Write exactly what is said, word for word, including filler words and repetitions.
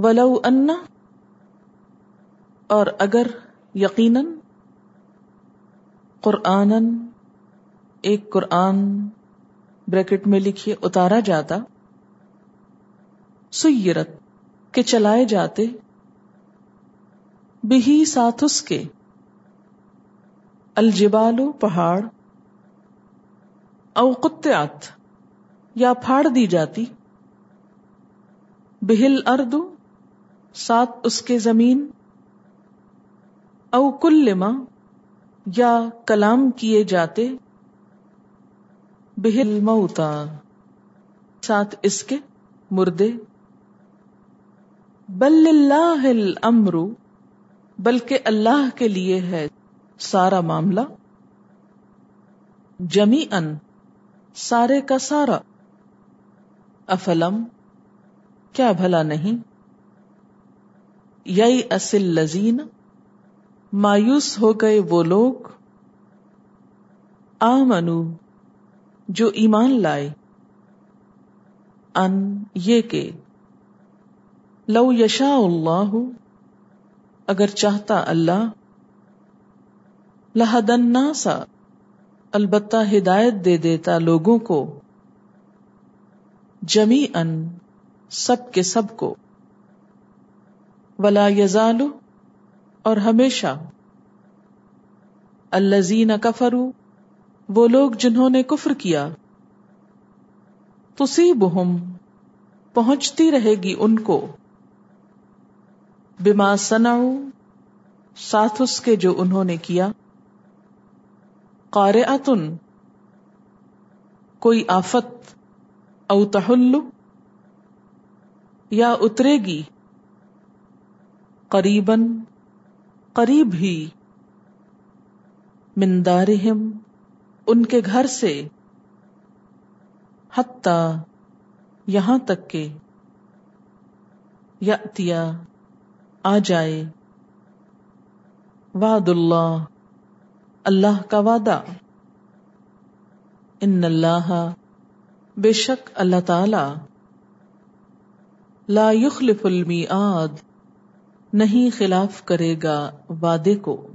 ولو ان، اور اگر یقیناً، قرآناً، ایک قرآن بریکٹ میں لکھیے اتارا جاتا، سیرت کہ چلائے جاتے، بہی ساتھ اس کے، الجبال پہاڑ، او قطعت یا پھاڑ دی جاتی، بہل ارض ساتھ اس کے زمین، او کلما یا کلام کیے جاتے، بہل موتا ساتھ اس کے مردے، بل للہ الامر بلکہ اللہ کے لیے ہے سارا معاملہ، جمیعاً سارے کا سارا، افلم کیا بھلا نہیں، یئس الذین مایوس ہو گئے وہ لوگ، آمنو جو ایمان لائے، ان یہ کہ لو یشاء اللہ اگر چاہتا اللہ، لہدی الناس البتہ ہدایت دے دیتا لوگوں کو، جمیعاً سب کے سب کو، ولا یزال اور ہمیشہ، الذین کفروا وہ لوگ جنہوں نے کفر کیا، تصیبہم پہنچتی رہے گی ان کو، بما صنعوا ساتھ اس کے جو انہوں نے کیا، قارعۃ کوئی آفت، او تحل یا اترے گی، قریباً قریب ہی، من دارہم ان کے گھر سے، حتی یہاں تک کہ، یأتیا آ جائے، وعد اللہ اللہ کا وعدہ، ان اللہ بے شک اللہ تعالی، لا یخلف المیعاد نہیں خلاف کرے گا وعدے کو۔